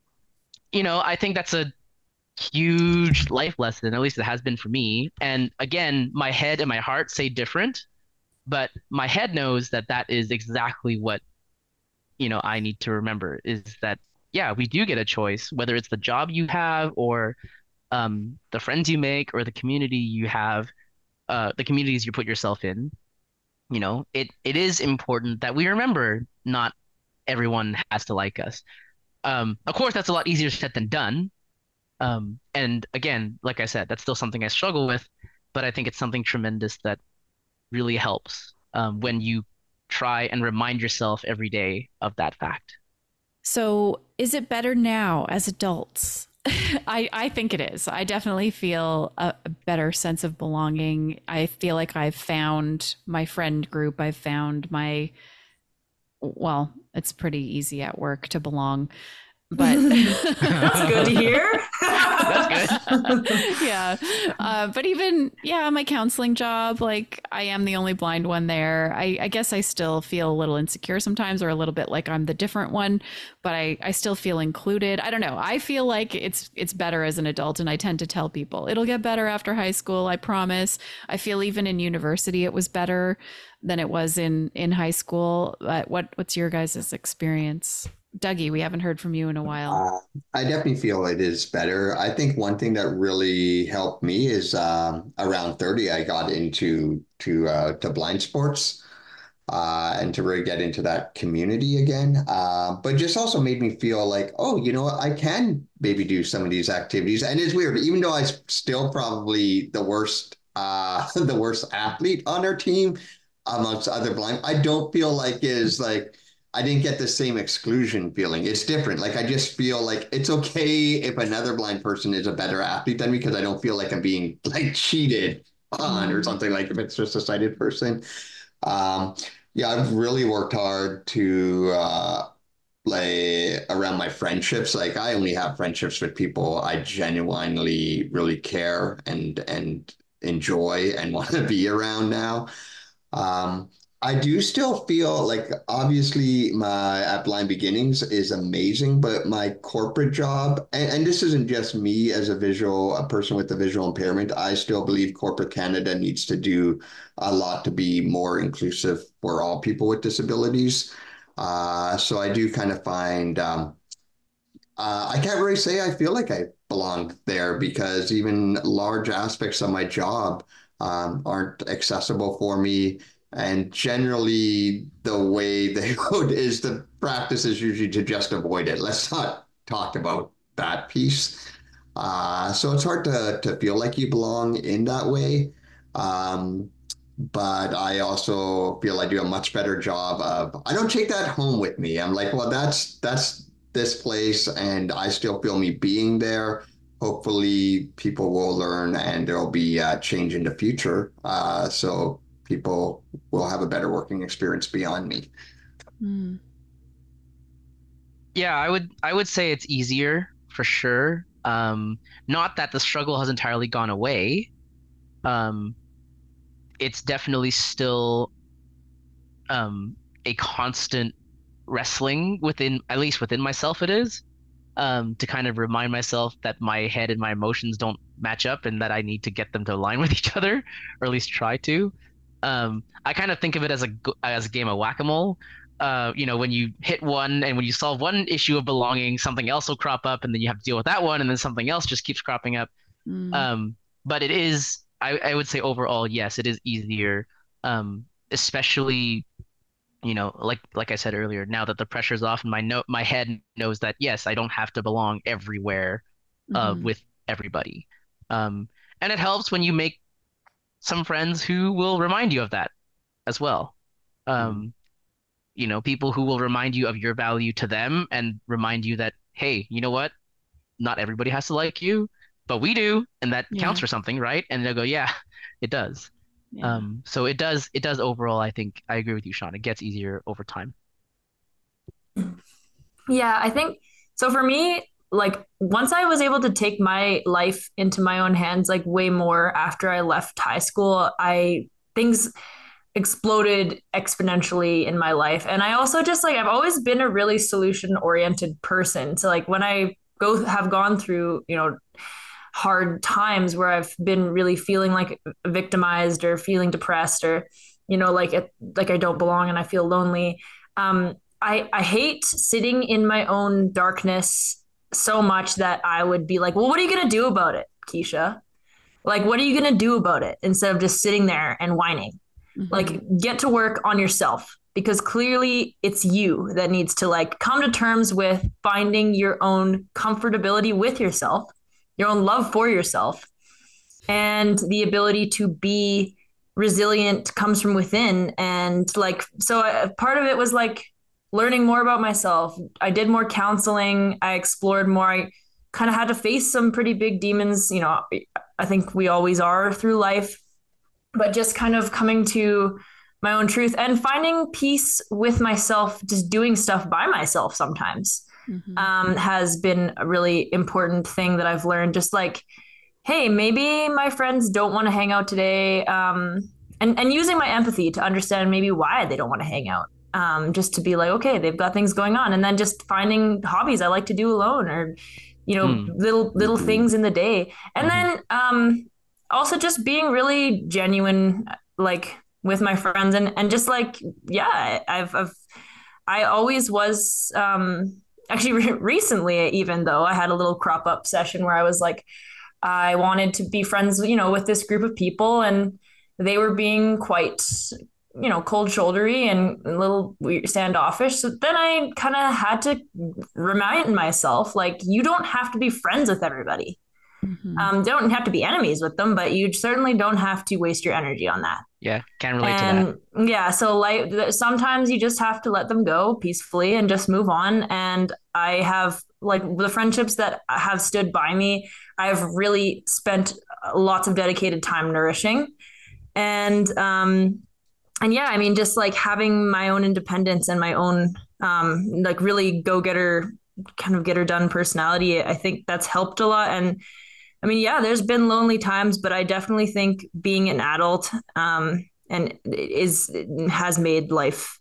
S3: I think that's a huge life lesson, at least it has been for me. And again, my head and my heart say different, but my head knows that that is exactly what, I need to remember, is that, yeah, we do get a choice, whether it's the job you have or the friends you make or the community you have, the communities you put yourself in. It is important that we remember not everyone has to like us. Of course, that's a lot easier said than done. And again, like I said, that's still something I struggle with, but I think it's something tremendous that really helps when you try and remind yourself every day of that fact.
S2: So is it better now as adults? I think it is. I definitely feel a better sense of belonging. I feel like I've found my friend group. I've found it's pretty easy at work to belong, but
S4: that's good to hear.
S3: That's good.
S2: Yeah. But even, my counseling job, like I am the only blind one there. I guess I still feel a little insecure sometimes, or a little bit like I'm the different one, but I still feel included. I don't know. I feel like it's better as an adult, and I tend to tell people it'll get better after high school. I promise. I feel even in university, it was better than it was in high school. What's your guys' experience? Dougie, we haven't heard from you in a while.
S5: I definitely feel it is better. I think one thing that really helped me is around 30, I got into to blind sports and to really get into that community again. But just also made me feel like, oh, you know what, I can maybe do some of these activities. And it's weird, even though I'm still probably the worst athlete on our team amongst other blind, I don't feel like I didn't get the same exclusion feeling. It's different. Like, I just feel like it's okay if another blind person is a better athlete than me, because I don't feel like I'm being like cheated on or something, like if it's just a sighted person. I've really worked hard to around my friendships. Like, I only have friendships with people I genuinely really care and enjoy and want to be around now. I do still feel like, obviously my at Blind Beginnings is amazing, but my corporate job, and this isn't just me as a person with a visual impairment, I still believe corporate Canada needs to do a lot to be more inclusive for all people with disabilities. So I do kind of find, I can't really say I feel like I belong there, because even large aspects of my job aren't accessible for me. And generally, the way they would is the practice is usually to just avoid it. Let's not talk about that piece. So it's hard to feel like you belong in that way. But I also feel I do a much better job of, I don't take that home with me. I'm like, well, that's this place, and I still feel me being there. Hopefully people will learn and there'll be change in the future. So people will have a better working experience beyond me.
S2: Mm.
S3: Yeah, I would say it's easier for sure. Not that the struggle has entirely gone away. Um, it's definitely still a constant wrestling within, at least within myself it is, to kind of remind myself that my head and my emotions don't match up and that I need to get them to align with each other, or at least try to. I kind of think of it as a game of whack-a-mole. When you hit one and when you solve one issue of belonging, something else will crop up, and then you have to deal with that one, and then something else just keeps cropping up. But it is, I would say overall, yes, it is easier, especially, like I said earlier, now that the pressure's off and my head knows that, yes, I don't have to belong everywhere, with everybody. And it helps when you make some friends who will remind you of that as well. People who will remind you of your value to them and remind you that, hey, you know what? Not everybody has to like you, but we do, and that counts for something, right? And they'll go, yeah, it does.
S2: Yeah.
S3: So it does overall. I think I agree with you, Sean. It gets easier over time.
S4: Yeah, I think so. For me, like once I was able to take my life into my own hands, like way more after I left high school, I things exploded exponentially in my life. And I also just like I've always been a really solution oriented person. So like when I have gone through, hard times where I've been really feeling like victimized or feeling depressed or, like I don't belong and I feel lonely. I hate sitting in my own darkness so much that I would be like, well, what are you going to do about it, Keisha? Like, what are you going to do about it instead of just sitting there and whining? Like, get to work on yourself, because clearly it's you that needs to like come to terms with finding your own comfortability with yourself, your own love for yourself, and the ability to be resilient comes from within. And like, so part of it was like learning more about myself. I did more counseling. I explored more. I kind of had to face some pretty big demons. I think we always are through life, but just kind of coming to my own truth and finding peace with myself, just doing stuff by myself sometimes, has been a really important thing that I've learned. Just like, hey, maybe my friends don't want to hang out today. And using my empathy to understand maybe why they don't want to hang out. Just to be like, okay, they've got things going on. And then just finding hobbies I like to do alone, or, little things in the day. And then also just being really genuine, like with my friends and just like, yeah, I always was, actually recently, even though I had a little crop up session where I was like, I wanted to be friends, with this group of people, and they were being quite, cold shouldery and a little standoffish. So then I kind of had to remind myself, like, you don't have to be friends with everybody. Don't have to be enemies with them, but you certainly don't have to waste your energy on that.
S3: Yeah, can relate to that.
S4: Yeah, so like sometimes you just have to let them go peacefully and just move on. And I have like the friendships that have stood by me, I've really spent lots of dedicated time nourishing. And yeah, I mean, just like having my own independence and my own like really go-getter, kind of get her done personality, I think that's helped a lot. And I mean, yeah, there's been lonely times, but I definitely think being an adult has made life,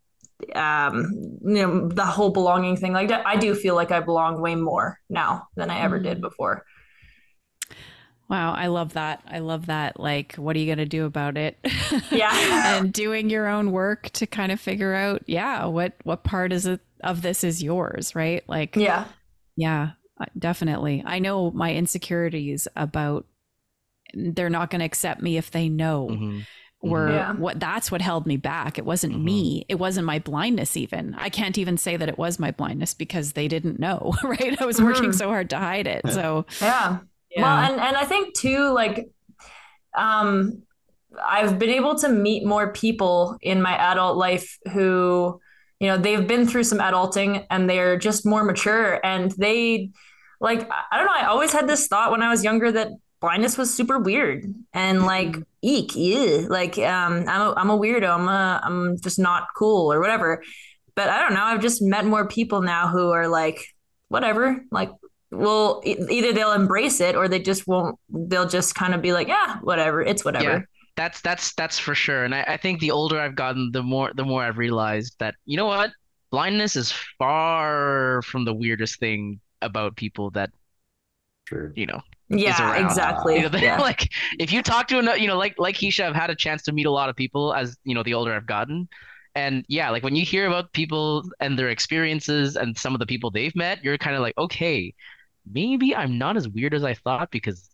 S4: the whole belonging thing like that. I do feel like I belong way more now than I ever did before.
S2: Wow, I love that. I love that. Like, what are you going to do about it?
S4: Yeah.
S2: And doing your own work to kind of figure out, what part of this is yours, right? Like, yeah, definitely. I know my insecurities about they're not going to accept me if they know that's what held me back. It wasn't me. It wasn't my blindness even. I can't even say that it was my blindness because they didn't know, right? I was working so hard to hide it. So
S4: Well,
S2: Yeah.
S4: and I think too, like, um, I've been able to meet more people in my adult life who, they've been through some adulting and they're just more mature and they like, I don't know, I always had this thought when I was younger that blindness was super weird and like eek, yeah, like I'm a weirdo. I'm just not cool or whatever. But I don't know, I've just met more people now who are like whatever, like well, either they'll embrace it or they just won't. They'll just kind of be like, yeah, whatever. It's
S3: Yeah,
S4: whatever.
S3: that's for sure. And I think the older I've gotten, the more I've realized that, you know what? Blindness is far from the weirdest thing about people that,
S5: True.
S3: you know, is
S4: Yeah,
S3: around.
S4: exactly. Yeah.
S3: Like if you talk to another, like Keisha, I've had a chance to meet a lot of people as, the older I've gotten. And yeah, like when you hear about people and their experiences and some of the people they've met, you're kind of like, okay, maybe I'm not as weird as I thought because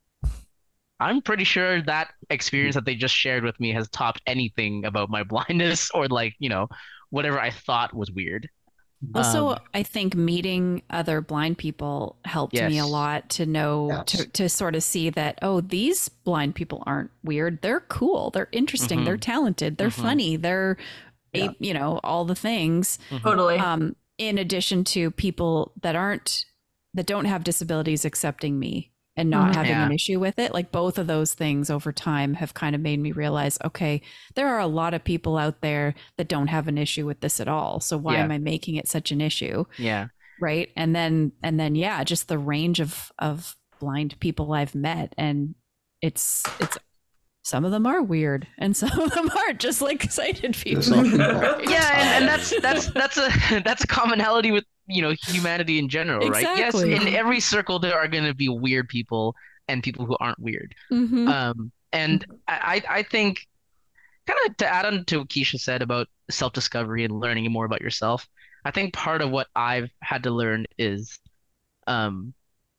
S3: I'm pretty sure that experience that they just shared with me has topped anything about my blindness or like, whatever I thought was weird.
S2: Also,
S3: Um,
S2: I think meeting other blind people helped me a
S3: yes.
S2: lot to know
S5: Yes.
S2: to sort of see that, oh, these blind people aren't weird. They're cool. They're interesting. They're
S3: Hmm.
S2: talented. They're
S3: Hmm.
S2: funny. They're
S5: Yeah.
S2: all the things.
S3: Hmm.
S4: Totally.
S2: In addition to people that don't have disabilities accepting me and not
S4: Mhm.
S2: having
S3: Yeah.
S2: an issue with it. Like both of those things over time have kind of made me realize, okay, there are a lot of people out there that don't have an issue with this at all. So why
S3: Yeah.
S2: am I making it such an issue?
S3: Yeah.
S2: Right. And then yeah, just the range of blind people I've met. And it's some of them are weird and some of them aren't, just like sighted people.
S5: Just some people.
S3: Yeah, and that's a that's a commonality with, humanity in general, right? Yes,
S2: Exactly.
S3: in every circle there are going to be weird people and people who aren't weird.
S2: Hmm.
S3: And I think kind of to add on to what Keisha said about self-discovery and learning more about yourself, I think part of what I've had to learn is um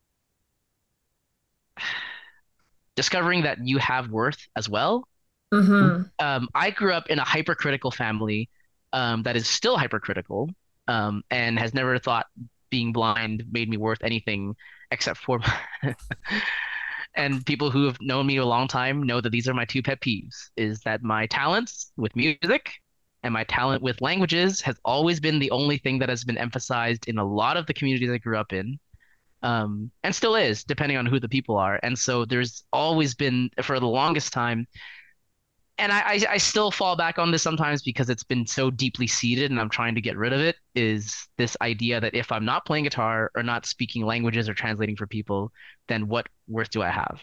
S3: discovering that you have worth as well.
S4: Hmm.
S3: I grew up in a hypercritical family that is still hypercritical and has never thought being blind made me worth anything except for and people who have known me a long time know that these are my two pet peeves is that my talents with music and my talent with languages has always been the only thing that has been emphasized in a lot of the communities I grew up in, and still is, depending on who the people are. And so there's always been, for the longest time, and I still fall back on this sometimes because it's been so deeply seated and I'm trying to get rid of it, is this idea that if I'm not playing guitar or not speaking languages or translating for people, then what worth do I have?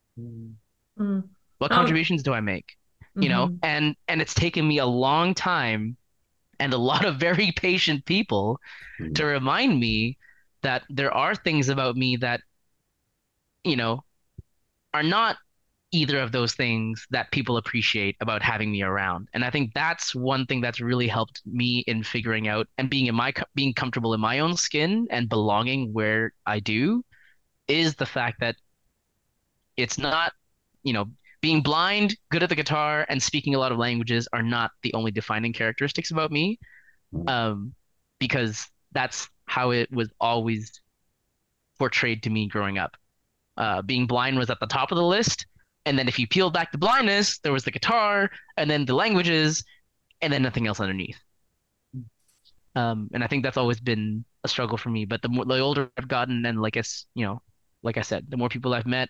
S4: Mm.
S3: What
S4: Um,
S3: contributions do I make?
S4: mhm.
S3: And it's taken me a long time and a lot of very patient people to remind me that there are things about me that, you know, are not either of those things that people appreciate about having me around. And I think that's one thing that's really helped me in figuring out and being comfortable in my own skin and belonging where I do is the fact that it's not, you know, being blind, good at the guitar, and speaking a lot of languages are not the only defining characteristics about me. Um, because that's how it was always portrayed to me growing up. Being blind was at the top of the list. And then if you peeled back the blindness, there was the guitar, and then the languages, and then nothing else underneath. And I think that's always been a struggle for me. But the older I've gotten, and like I said, the more people I've met,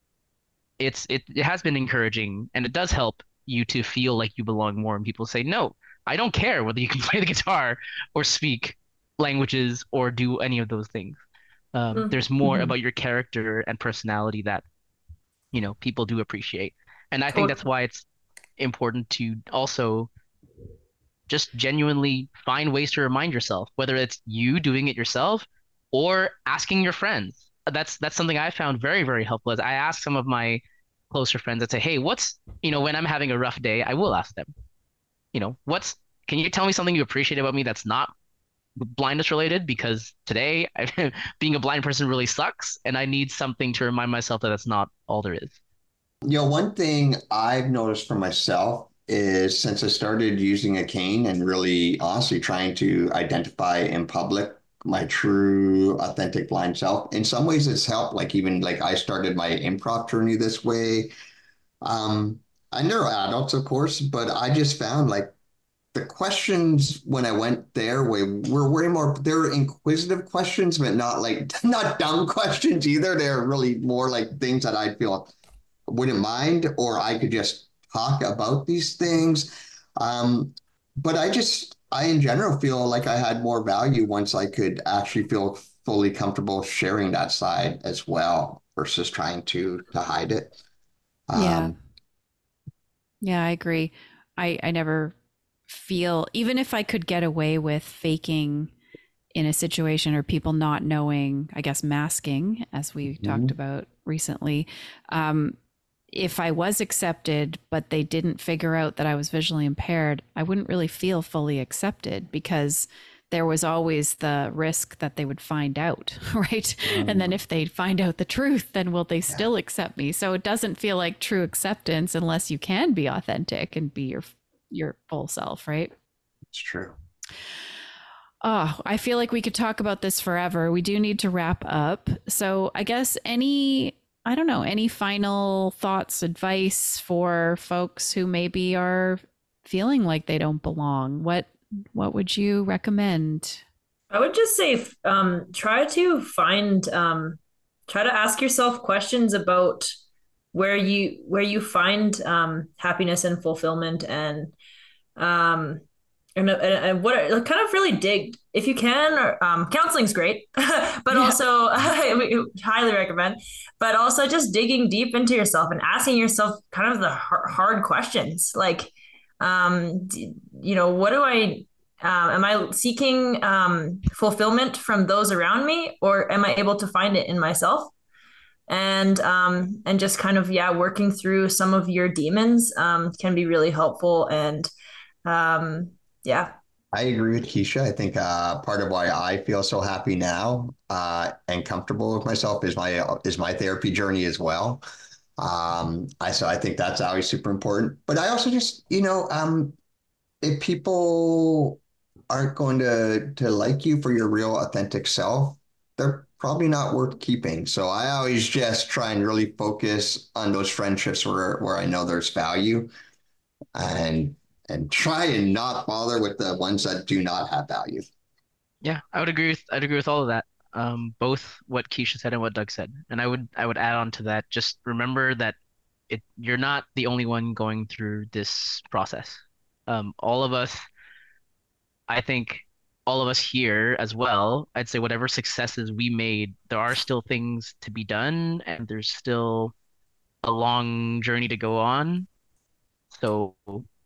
S3: it has been encouraging, and it does help you to feel like you belong more. And people say, no, I don't care whether you can play the guitar or speak languages or do any of those things. There's more
S4: Mhm.
S3: about your character and personality that people do appreciate. And I think
S4: Tot-
S3: that's why it's important to also just genuinely find ways to remind yourself, whether it's you doing it yourself or asking your friends. That's something I found very, very helpful. As I ask some of my closer friends, I'd say, hey, when I'm having a rough day, I will ask them, what's can you tell me something you appreciate about me that's not blindness related? Because today, being a blind person really sucks, and I need something to remind myself that that's not all there is.
S5: One thing I've noticed for myself is since I started using a cane and really honestly trying to identify in public my true authentic blind self. In some ways it's helped, like even like I started my improv journey this way. I know adults, of course, but I just found like the questions when I went their way were way more, they're inquisitive questions, but not like, not dumb questions either. They're really more like things that I feel wouldn't mind, or I could just talk about these things. But I in general feel like I had more value once I could actually feel fully comfortable sharing that side as well versus trying to hide it.
S2: Yeah. Yeah, I agree. I never feel, even if I could get away with faking in a situation or people not knowing, I guess masking, as we talked about recently, if I was accepted, but they didn't figure out that I was visually impaired, I wouldn't really feel fully accepted because there was always the risk that they would find out, right? And then if they find out the truth, then will they still accept me? So it doesn't feel like true acceptance unless you can be authentic and be your full self, right?
S5: It's true.
S2: Oh, I feel like we could talk about this forever. We do need to wrap up. So I guess any final thoughts, advice for folks who maybe are feeling like they don't belong? What would you recommend?
S4: I would just say try to ask yourself questions about where you find happiness and fulfillment, and what kind of really dig if you can. Counseling's great, but also I highly recommend. But also just digging deep into yourself and asking yourself kind of the hard questions, like, what do I? Am I seeking fulfillment from those around me, or am I able to find it in myself? And just kind of working through some of your demons can be really helpful. And
S5: I agree with Keisha. I think part of why I feel so happy now and comfortable with myself is my therapy journey as well. So I think that's always super important. But I also just, if people aren't going to like you for your real authentic self, they're probably not worth keeping. So I always just try and really focus on those friendships where I know there's value, and try and not bother with the ones that do not have value.
S3: Yeah, I'd agree with all of that. Both what Keisha said and what Doug said. And I would add on to that, just remember that you're not the only one going through this process. All of us, I think all of us here as well, I'd say whatever successes we made, there are still things to be done, and there's still a long journey to go on. So,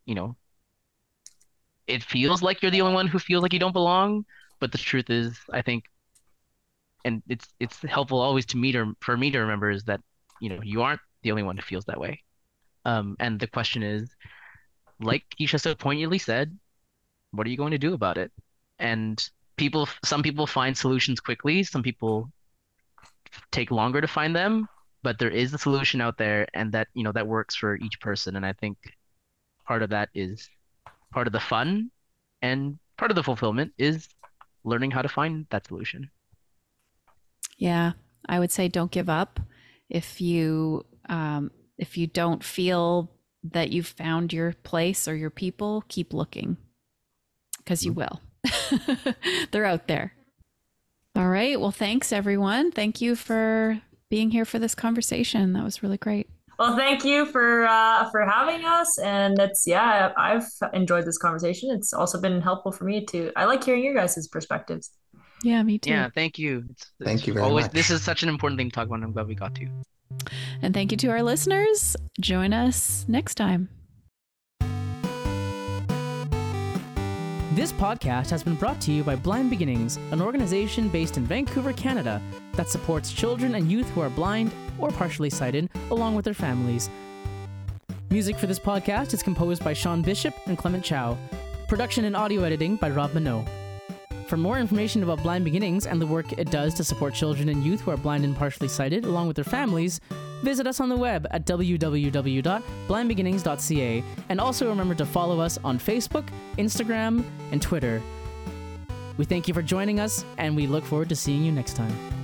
S3: it feels like you're the only one who feels like you don't belong, but the truth is, I think, and it's helpful always for me to remember, is that, you aren't the only one who feels that way. And the question is, like Keisha so poignantly said, what are you going to do about it? And some people find solutions quickly, some people take longer to find them, but there is a solution out there, and that, that works for each person. And I think part of that is part of the fun, and part of the fulfillment is learning how to find that solution.
S2: Yeah, I would say don't give up. If you don't feel that you've found your place or your people, keep looking, because you will. They're out there. All right. Well, thanks everyone. Thank you for being here for this conversation. That was really great.
S4: Well, thank you for having us. And I've enjoyed this conversation. It's also been helpful for me too. I like hearing your guys' perspectives.
S2: Yeah, me too.
S3: Yeah, thank you.
S5: Thank you very much.
S3: This is such an important thing to talk about, and I'm glad we got to.
S2: And thank you to our listeners. Join us next time.
S1: This podcast has been brought to you by Blind Beginnings, an organization based in Vancouver, Canada, that supports children and youth who are blind or partially sighted, along with their families. Music for this podcast is composed by Sean Bishop and Clement Chow. Production and audio editing by Rob Minot. For more information about Blind Beginnings and the work it does to support children and youth who are blind and partially sighted, along with their families, visit us on the web at www.blindbeginnings.ca, and also remember to follow us on Facebook, Instagram, and Twitter. We thank you for joining us, and we look forward to seeing you next time.